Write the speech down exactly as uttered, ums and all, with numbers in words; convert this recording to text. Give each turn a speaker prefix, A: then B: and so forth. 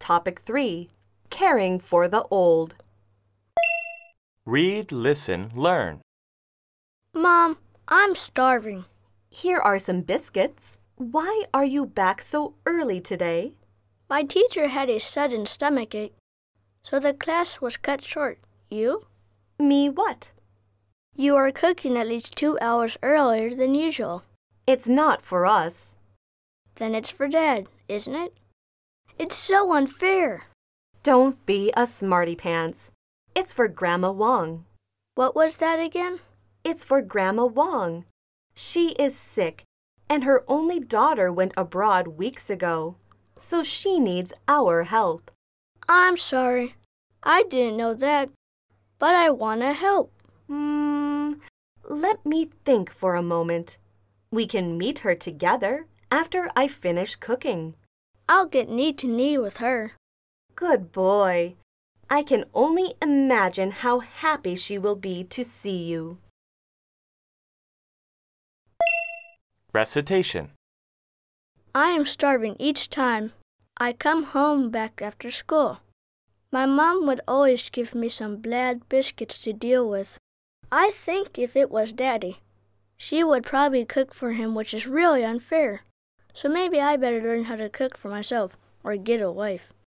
A: Topic three, Caring for the Old.
B: Read, listen, learn.
C: Mom, I'm starving.
A: Here are some biscuits. Why are you back so early today?
C: My teacher had a sudden stomachache, so the class was cut short. You?
A: Me what?
C: You are cooking at least two hours earlier than usual.
A: It's not for us.
C: Then it's for Dad, isn't it? It's so unfair.
A: Don't be a smarty pants. It's for Grandma Wong.
C: What was that again?
A: It's for Grandma Wong. She is sick, and her only daughter went abroad weeks ago, so she needs our help.
C: I'm sorry. I didn't know that, but I want to help.
A: Hmm, let me think for a moment. We can meet her together after I finish cooking.
C: I'll get knee to knee with her.
A: Good boy. I can only imagine how happy she will be to see you.
B: Recitation.
C: I am starving each time I come home back after school. My mom would always give me some bland biscuits to deal with. I think if it was Daddy, she would probably cook for him, which is really unfair. So maybe I better learn how to cook for myself or get a wife.